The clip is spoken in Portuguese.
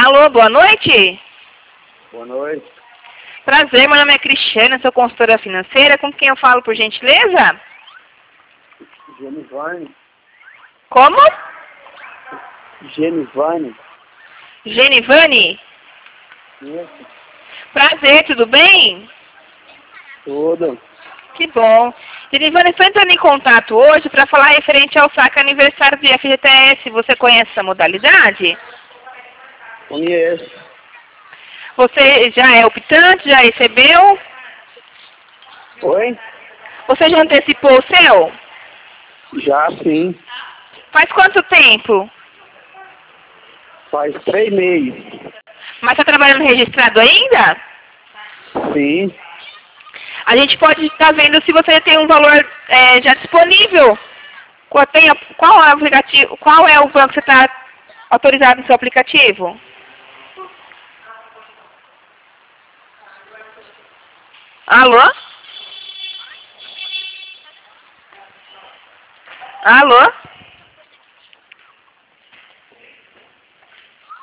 Alô, boa noite. Boa noite. Prazer, meu nome é Cristiana, sou consultora financeira. Com quem eu falo, por gentileza? Genivane. Como? Genivane. Genivane? Isso. Prazer, tudo bem? Tudo. Que bom. Genivane, estou entrando em contato hoje para falar referente ao saque aniversário do FGTS. Você conhece essa modalidade? Conheço. Você já é optante? Já recebeu? Oi? Você já antecipou o seu? Já sim. Faz quanto tempo? Faz 3 meses. Mas está trabalhando registrado ainda? Sim. A gente pode estar vendo se você tem um valor já disponível. Qual é o aplicativo? Qual é o banco que você está autorizado no seu aplicativo? Alô? Alô?